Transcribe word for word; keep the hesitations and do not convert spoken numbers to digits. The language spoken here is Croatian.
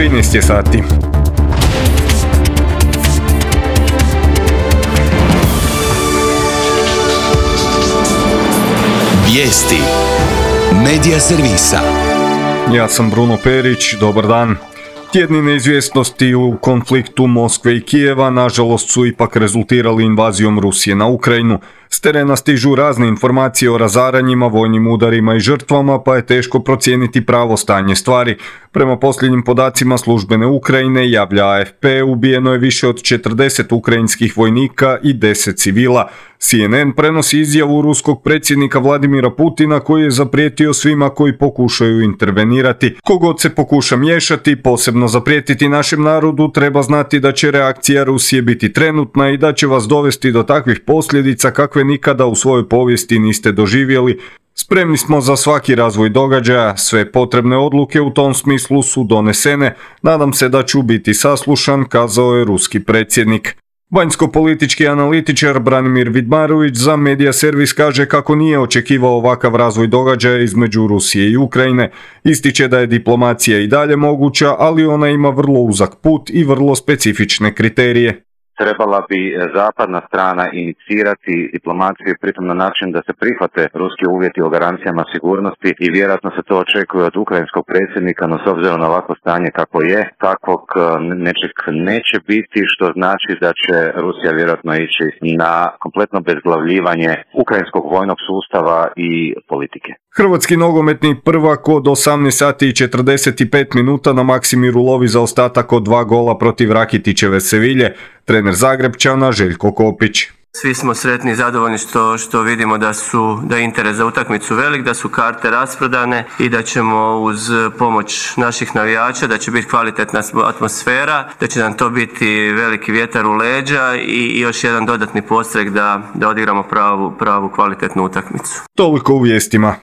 trinaest je sati. Vijesti Medija servisa. Ja sam Bruno Perić, dobar dan. Tjedni neizvjesnosti u konfliktu Moskve i Kijeva nažalost su ipak rezultirali invazijom Rusije na Ukrajinu. S terena stižu razne informacije o razaranjima, vojnim udarima i žrtvama, pa je teško procijeniti pravo stanje stvari. Prema posljednjim podacima službene Ukrajine, javlja A F P, ubijeno je više od četrdeset ukrajinskih vojnika i deset civila. C N N prenosi izjavu ruskog predsjednika Vladimira Putina koji je zaprijetio svima koji pokušaju intervenirati. Kogod se pokuša miješati, posebno zaprijetiti našem narodu, treba znati da će reakcija Rusije biti trenutna i da će vas dovesti do takvih posljedica kakve nikada u svojoj povijesti niste doživjeli. Spremni smo za svaki razvoj događaja, sve potrebne odluke u tom smislu su donesene. Nadam se da ću biti saslušan, kazao je ruski predsjednik. Vanjsko-politički analitičar Branimir Vidmarović za Medija servis kaže kako nije očekivao ovakav razvoj događaja između Rusije i Ukrajine. Ističe da je diplomacija i dalje moguća, ali ona ima vrlo uzak put i vrlo specifične kriterije. Trebala bi zapadna strana inicirati diplomaciju pritom na način da se prihvate ruski uvjeti o garancijama sigurnosti i vjerojatno se to očekuje od ukrajinskog predsjednika, no s obzirom na ovako stanje kako je, takvog nečeg neće biti, što znači da će Rusija vjerojatno ići na kompletno bezglavljivanje ukrajinskog vojnog sustava i politike. Hrvatski nogometni prvak od osamnaest sati i četrdeset pet minuta na Maksimiru lovi zaostatak od dva gola protiv Rakitićeve Sevilje. Trener Zagrepčana Željko Kopić. Svi smo sretni i zadovoljni što, što vidimo da su da je interes za utakmicu velik, da su karte rasprodane i da ćemo uz pomoć naših navijača, da će biti kvalitetna atmosfera, da će nam to biti veliki vjetar u leđa i još jedan dodatni podstrek da, da odigramo pravu, pravu kvalitetnu utakmicu. Toliko u vijestima.